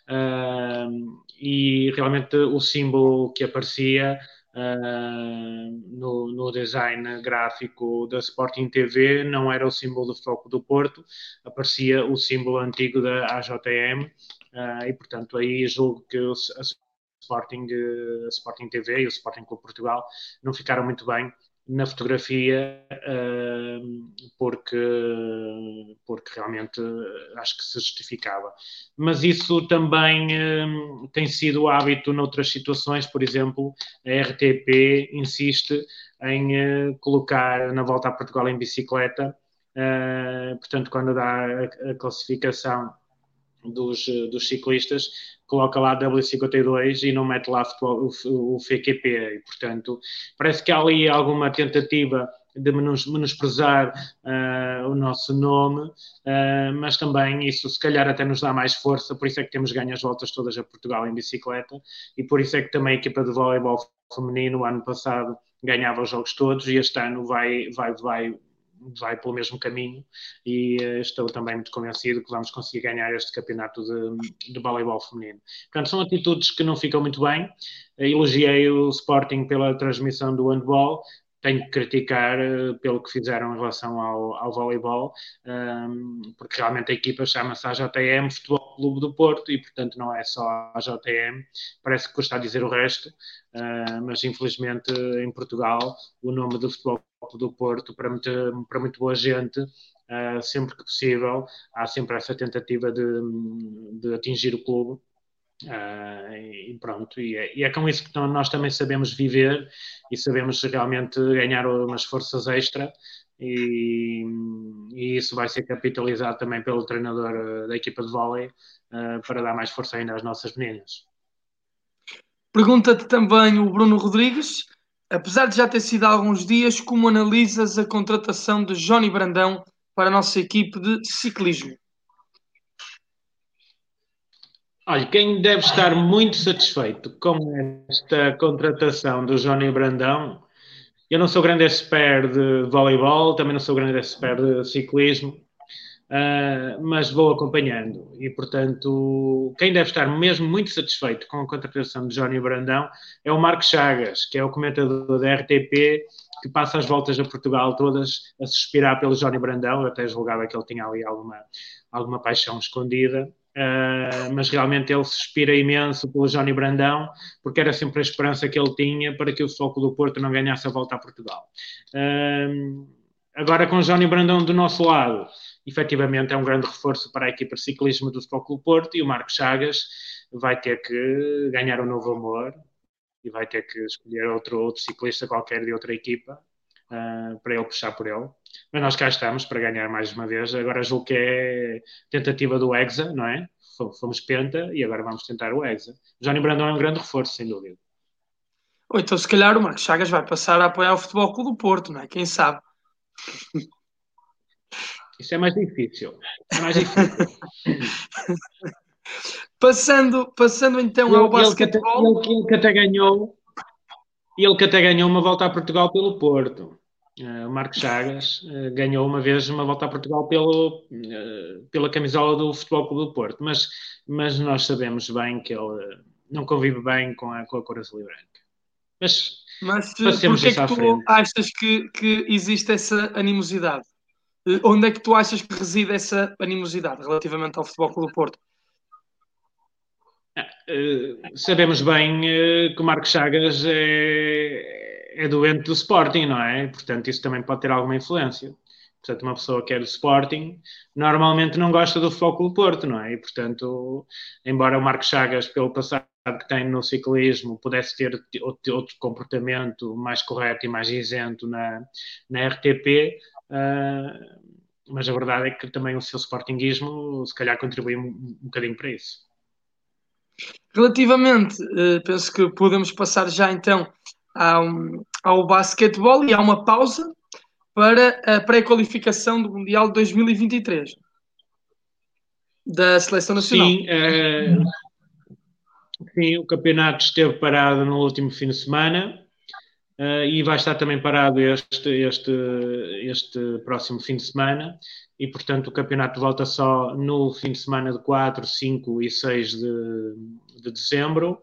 Uh, e realmente o símbolo que aparecia Uh, no, no design gráfico da Sporting T V não era o símbolo do Futebol Clube do Porto, aparecia o símbolo antigo da A J M, uh, e portanto aí julgo que a Sporting, a Sporting T V e o Sporting Clube Portugal não ficaram muito bem na fotografia, uh, porque, porque realmente acho que se justificava. Mas isso também uh, tem sido hábito noutras situações. Por exemplo, a R T P insiste em uh, colocar na volta a Portugal em bicicleta, uh, portanto, quando dá a, a classificação dos, dos ciclistas, coloca lá W cinquenta e dois e não mete lá futebol, o, o F Q P, e portanto parece que há ali alguma tentativa de menos, menosprezar uh, o nosso nome, uh, mas também isso se calhar até nos dá mais força, por isso é que temos ganho as voltas todas a Portugal em bicicleta, e por isso é que também a equipa de voleibol feminino, o ano passado, ganhava os jogos todos, e este ano vai, vai, vai vai pelo mesmo caminho, e uh, estou também muito convencido que vamos conseguir ganhar este campeonato de, de voleibol feminino. Portanto, são atitudes que não ficam muito bem. Uh, elogiei o Sporting pela transmissão do handball, tenho que criticar uh, pelo que fizeram em relação ao, ao voleibol, um, porque realmente a equipa chama-se A J M Futebol Clube do Porto e, portanto, não é só a J M, parece que custa a dizer o resto, uh, mas infelizmente em Portugal o nome do Futebol do Porto, para, muito, para muito boa gente, uh, sempre que possível, há sempre essa tentativa de, de atingir o clube. Uh, e pronto, e é, e é com isso que nós também sabemos viver e sabemos realmente ganhar umas forças extra, e, e isso vai ser capitalizado também pelo treinador da equipa de vôlei, uh, para dar mais força ainda às nossas meninas. Pergunta-te também o Bruno Rodrigues, apesar de já ter sido há alguns dias, como analisas a contratação de Johnny Brandão para a nossa equipe de ciclismo? Olha, quem deve estar muito satisfeito com esta contratação do Johnny Brandão, eu não sou grande expert de voleibol, também não sou grande expert de ciclismo, uh, mas vou acompanhando. E, portanto, quem deve estar mesmo muito satisfeito com a contratação de Johnny Brandão é o Marco Chagas, que é o comentador da R T P, que passa as voltas a Portugal todas a suspirar pelo Johnny Brandão. Eu até julgava que ele tinha ali alguma, alguma paixão escondida. Uh, mas realmente ele suspira imenso pelo Johnny Brandão, porque era sempre a esperança que ele tinha para que o Futebol Clube do Porto não ganhasse a volta a Portugal. Uh, agora, com o Johnny Brandão do nosso lado, efetivamente é um grande reforço para a equipa de ciclismo do Futebol Clube do Porto, e o Marcos Chagas vai ter que ganhar um novo amor e vai ter que escolher outro, outro ciclista qualquer de outra equipa, uh, para ele puxar por ele. Mas nós cá estamos para ganhar mais uma vez. Agora julgo que é tentativa do Hexa, não é? Fomos penta e agora vamos tentar o Hexa. O Johnny Brandão é um grande reforço, sem dúvida. Ou então, se calhar, o Marcos Chagas vai passar a apoiar o Futebol Clube do Porto, não é? Quem sabe? Isso é mais difícil. É mais difícil. passando, passando então ele, ao ele, basquetebol. Ele, ele, ele que até ganhou ele que até ganhou uma volta a Portugal pelo Porto. Uh, Marcos Chagas uh, ganhou uma vez uma volta a Portugal pelo, uh, pela camisola do Futebol Clube do Porto, mas, mas nós sabemos bem que ele uh, não convive bem com a, com a cor azul e branca. Mas Mas passemos porquê é isso que à tu frente. achas que, que existe essa animosidade? Onde é que tu achas que reside essa animosidade relativamente ao Futebol Clube do Porto? Uh, sabemos bem uh, que o Marcos Chagas é, é doente do Sporting, não é? Portanto, isso também pode ter alguma influência. Portanto, uma pessoa que é do Sporting normalmente não gosta do Futebol Clube do Porto, não é? E, portanto, embora o Marcos Chagas, pelo passado que tem no ciclismo, pudesse ter outro comportamento mais correto e mais isento na, na R T P, uh, mas a verdade é que também o seu sportinguismo se calhar contribui um, um bocadinho para isso. Relativamente, uh, penso que podemos passar já então ao, ao basquetebol e há uma pausa para a pré-qualificação do Mundial de dois mil e vinte e três da Seleção Nacional. Sim, é, sim, o campeonato esteve parado no último fim de semana. Uh, e vai estar também parado este, este, este próximo fim de semana, e portanto o campeonato volta só no fim de semana de quatro, cinco e seis de, de dezembro.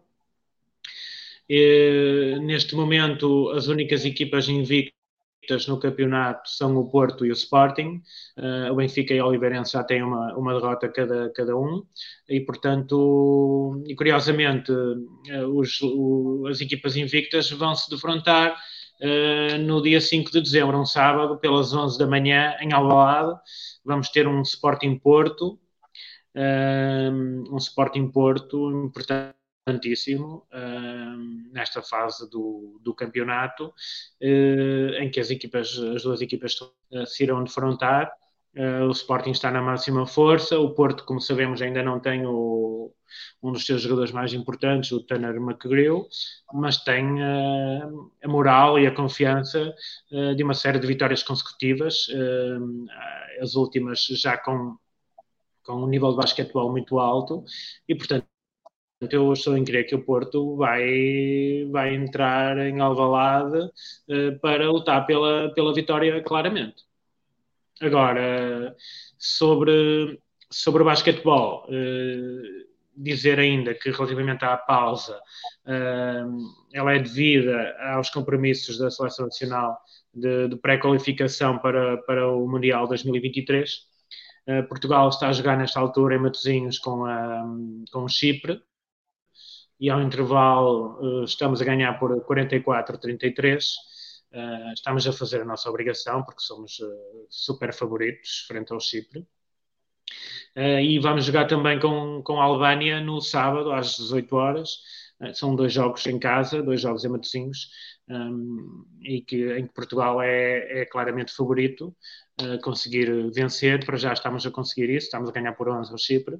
E, neste momento, as únicas equipas invictas no campeonato são o Porto e o Sporting. Uh, o Benfica e o Oliveirense já têm uma, uma derrota cada, cada um, e portanto, e curiosamente, uh, os, o, as equipas invictas vão se defrontar uh, no dia cinco de dezembro, um sábado, pelas onze da manhã, em Alvalade. Vamos ter um Sporting Porto, uh, um Sporting Porto importante, importantíssimo uh, nesta fase do, do campeonato, uh, em que as equipas, as duas equipas uh, se irão defrontar. Uh, o Sporting está na máxima força, o Porto, como sabemos, ainda não tem o, um dos seus jogadores mais importantes, o Tanner McGrew, mas tem uh, a moral e a confiança uh, de uma série de vitórias consecutivas, uh, as últimas já com, com um nível de basquetebol muito alto, e portanto eu estou em crer que o Porto vai, vai entrar em Alvalade uh, para lutar pela, pela vitória claramente. Agora, sobre, sobre o basquetebol, uh, dizer ainda que relativamente à pausa, uh, ela é devida aos compromissos da Seleção Nacional de, de pré-qualificação para, para o Mundial dois mil e vinte e três. Uh, Portugal está a jogar nesta altura em Matosinhos com, a, com o Chipre, e ao intervalo estamos a ganhar por quarenta e quatro a trinta e três. Estamos a fazer a nossa obrigação, porque somos super favoritos frente ao Chipre. E vamos jogar também com, com a Albânia no sábado, às dezoito horas. São dois jogos em casa, dois jogos em Matosinhos, e que, em que Portugal é, é claramente favorito a conseguir vencer. Para já estamos a conseguir isso, estamos a ganhar por onze ao Chipre.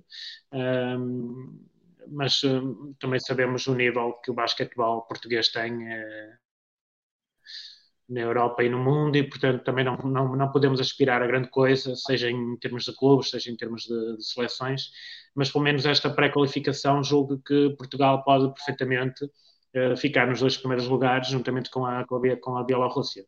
Mas uh, também sabemos o nível que o basquetebol português tem uh, na Europa e no mundo, e portanto também não, não, não podemos aspirar a grande coisa, seja em termos de clubes, seja em termos de, de seleções, mas pelo menos esta pré-qualificação julgo que Portugal pode perfeitamente uh, ficar nos dois primeiros lugares, juntamente com a, com a Bielorrússia.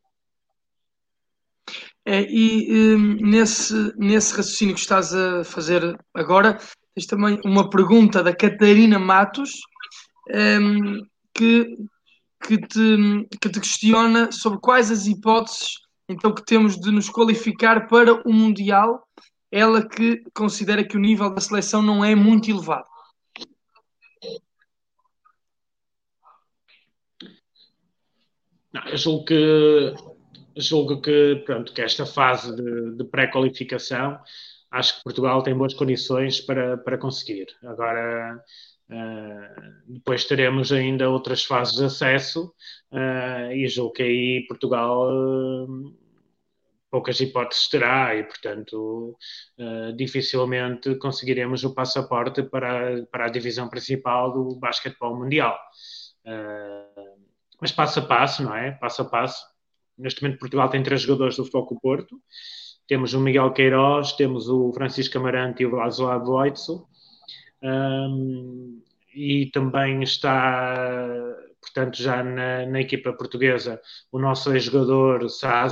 É, e um, nesse, nesse raciocínio que estás a fazer agora, tens também uma pergunta da Catarina Matos, um, que, que, te, que te questiona sobre quais as hipóteses então que temos de nos qualificar para o Mundial, ela que considera que o nível da seleção não é muito elevado. Não, eu julgo que julgo que, pronto, que esta fase de, de pré-qualificação, acho que Portugal tem boas condições para, para conseguir. Agora, uh, depois teremos ainda outras fases de acesso, uh, e julgo que aí Portugal uh, poucas hipóteses terá, e portanto uh, dificilmente conseguiremos o passaporte para, para a divisão principal do basquetebol mundial. Uh, mas passo a passo, não é? Passo a passo. Neste momento, Portugal tem três jogadores do Futebol Porto. Temos o Miguel Queiroz, temos o Francisco Amarante e o Vladislav Voitso. Um, e também está, portanto, já na, na equipa portuguesa, o nosso ex-jogador Saza.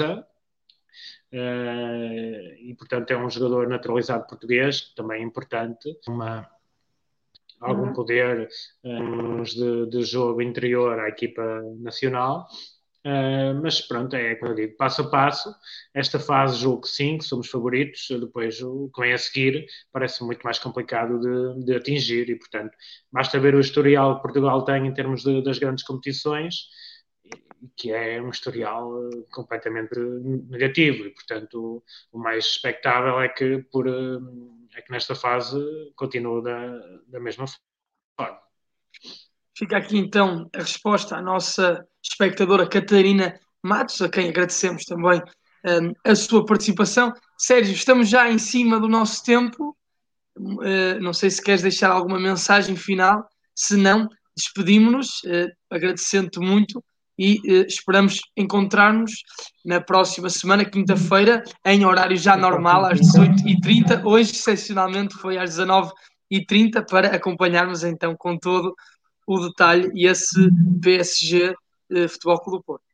Uh, e, portanto, é um jogador naturalizado português, que também é importante. Uma, algum poder uh, de, de jogo interior à equipa nacional. Uh, mas pronto, é como eu digo, passo a passo. Esta fase julgo que sim, que somos favoritos. Depois o que vem a seguir parece muito mais complicado de, de atingir, e portanto basta ver o historial que Portugal tem em termos de, das grandes competições, que é um historial completamente negativo, e portanto o, o mais expectável é que, por, é que nesta fase continue da, da mesma forma. Fica aqui então a resposta à nossa espectadora Catarina Matos, a quem agradecemos também um, a sua participação. Sérgio, estamos já em cima do nosso tempo. Uh, não sei se queres deixar alguma mensagem final, se não, despedimos-nos, uh, agradecendo-te muito e uh, esperamos encontrar-nos na próxima semana, quinta-feira, em horário já normal, às dezoito e trinta. Hoje, excepcionalmente, foi às dezanove e trinta para acompanharmos então com todo o detalhe e esse P S G uh, Futebol Clube do Porto.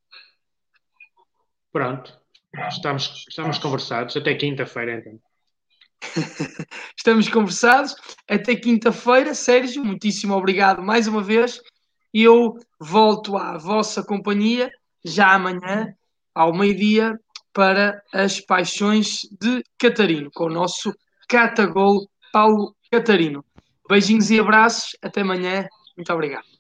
Pronto, estamos, estamos conversados. Até quinta-feira, então. Estamos conversados. Até quinta-feira. Sérgio, muitíssimo obrigado mais uma vez. Eu volto à vossa companhia já amanhã, ao meio-dia, para as paixões de Catarino, com o nosso Catagol Paulo Catarino. Beijinhos e abraços. Até amanhã. Muito obrigado.